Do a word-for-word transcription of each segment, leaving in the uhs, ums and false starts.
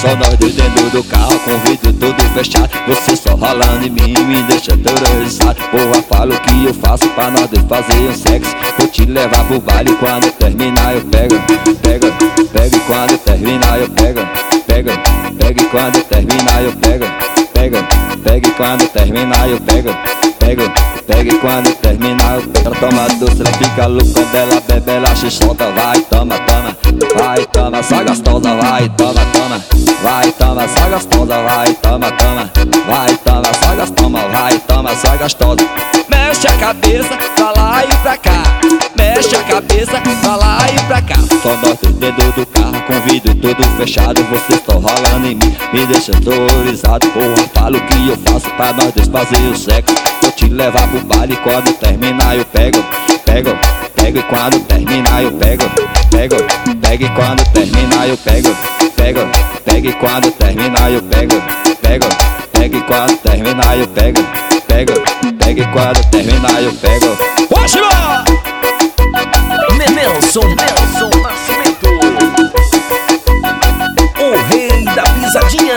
Só nós dois dentro do carro, com o vidro todo fechado. Você só rolando em mim, me deixa terrorizado. Porra, falo o que eu faço pra nós dois fazer um sexo. Vou te levar pro baile, quando terminar eu pego. Pega, pega e quando terminar eu pego. Pega, pega e quando terminar eu pego. Pega, pega e quando terminar eu pego. Pega, pega e quando terminar eu pego. Ela toma doce, ela fica louca, quando ela bebe ela se solta. Vai, toma, toma, vai, toma, só gostosa. Vai, toma, toma, vai, toma, só gostosa. Vai, toma, toma, vai, toma, só gostosa. Vai, toma, só gostosa. Mexe a cabeça, pra lá e pra cá. Mexe a cabeça, pra lá e pra cá. Só nós dois dentro do carro, com o vidro todo fechado. Você só rolando em mim, me deixa horrorizado. Porra, falo o que eu faço pra nós dois fazer o sexo. Vou te levar pro baile, quando terminar eu pego. Pego, pego e quando terminar eu pego. Pego, pego e quando terminar eu pego. Pego, pego e quando terminar eu pego. Pego, pego e quando terminar eu pego. Pego, pego e quando terminar eu pego. Ótimo! Nelson, Nelson Nascimento, o rei da pisadinha.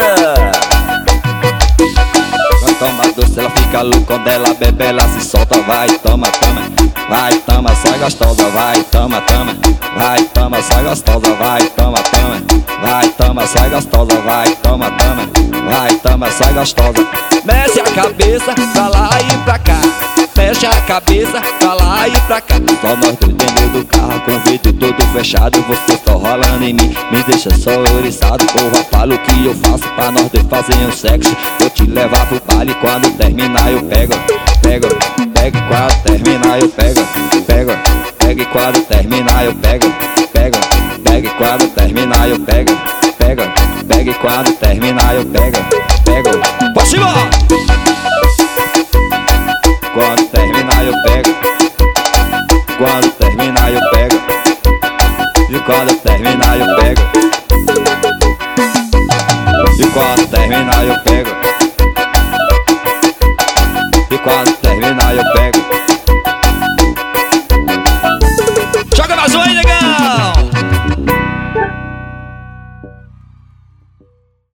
Ela toma doce, ela fica louca, quando ela bebe ela se solta. Vai, toma, toma, vai, toma, só gostosa. Vai, toma, toma, vai, toma, só gostosa. Vai, toma, toma, vai, toma, só gostosa. Vai, toma, toma, vai, toma, só gostosa. Mexe a cabeça, pra lá e pra cá. Mexe a cabeça, pra lá e pra cá. Só nós dois dentro do carro, com o vidro todo fechado. Você só rolando em mim, me deixa só oriçado. Porra, falo o que eu faço pra nós dois fazer um sexo. Vou te levar pro baile, quando terminar eu pego. Pego, pego e quando terminar eu pego. Pego, pego e quando terminar eu pego. Pego, pego e quando terminar eu pego. Pego, pego e quando terminar eu pego. Pego, posso ir! Quando terminar eu pego. Quando terminar eu pego. E quando terminar eu pego. E quando terminar eu pego. E quando terminar eu pego.